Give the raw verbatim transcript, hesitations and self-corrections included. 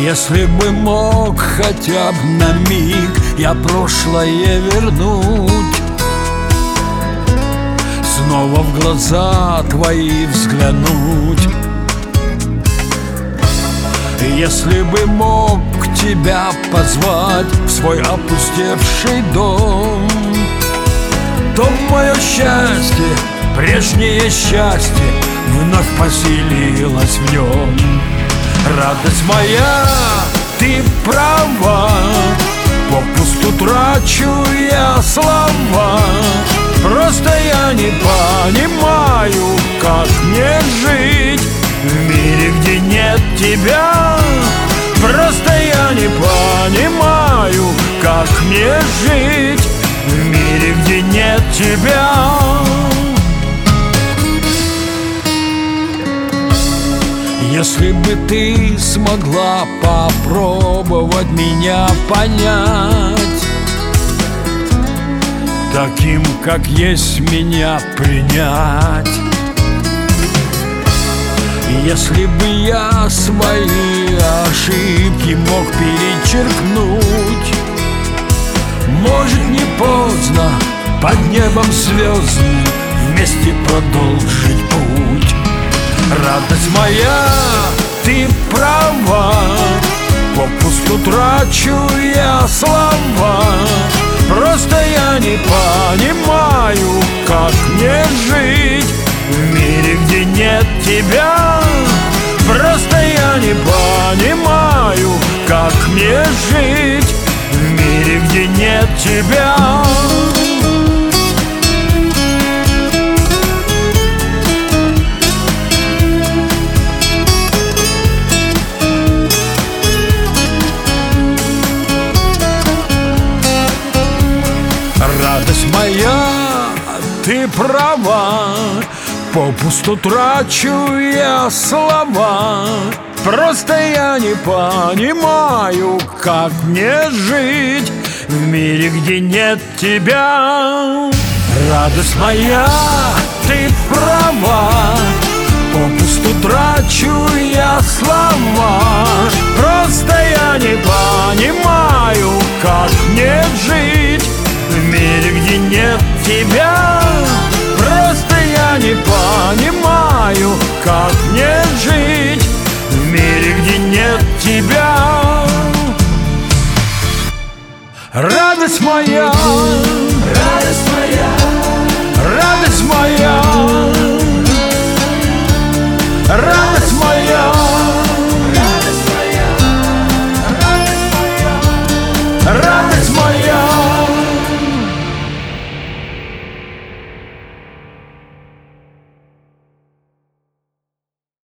Если бы мог хотя бы на миг я прошлое вернуть, снова в глаза твои взглянуть. Если бы мог тебя позвать в свой опустевший дом, то мое счастье, прежнее счастье, вновь поселилось в нем. Радость моя, ты права, попусту трачу я слова. Просто я не понимаю, как мне жить в мире, где нет тебя. Просто я не понимаю, как мне жить в мире, где нет тебя. Если бы ты смогла попробовать меня понять, таким, как есть, меня принять. Если бы я свои ошибки мог перечеркнуть, может, не поздно под небом звездным вместе продолжить путь. Радость моя, ты права, попусту трачу я слова. Просто я не понимаю, как мне жить в мире, где нет тебя. Просто я не понимаю, как мне жить в мире, где нет тебя. Радость моя, ты права, попусту трачу я слова. Просто я не понимаю, как мне жить в мире, где нет тебя. Радость моя, ты права, попусту трачу я слова. Просто я не понимаю, как мне жить в мире, где нет тебя. Просто я не понимаю, как мне жить в мире, где нет тебя. Радость моя, радость моя, радость моя, радость